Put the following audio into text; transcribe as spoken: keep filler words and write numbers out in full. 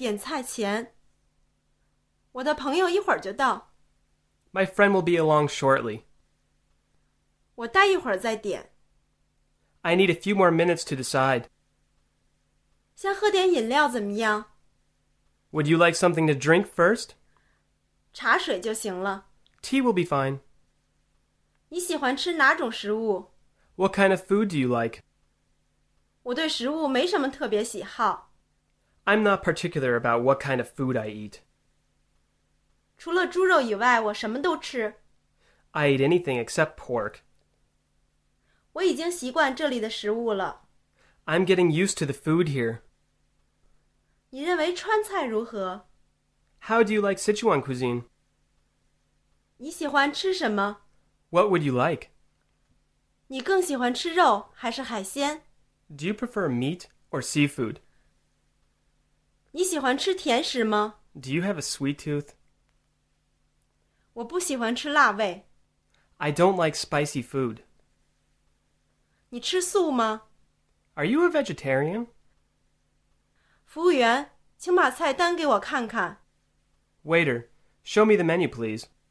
点菜前。我的朋友一会儿就到。 My friend will be along shortly. 我待一会儿再点。 I need a few more minutes to decide. 先喝点饮料怎么样？ Would you like something to drink first? 茶水就行了。 Tea will be fine. 你喜欢吃哪种食物？ What kind of food do you like? 我对食物没什么特别喜好。 I'm not particular about what kind of food I eat. 除了猪肉以外，我什么都吃。 I eat anything except pork. 我已经习惯这里的食物了。 I'm getting used to the food here. 你认为川菜如何？ How do you like Sichuan cuisine? 你喜欢吃什么？ What would you like? 你更喜欢吃肉还是海鲜？ Do you prefer meat or seafood? 你喜欢吃甜食吗？ Do you have a sweet tooth? 我不喜欢吃辣味。 I don't like spicy food. 你吃素吗？ Are you a vegetarian? 服务员，请把菜单给我看看。 Waiter, show me the menu, please.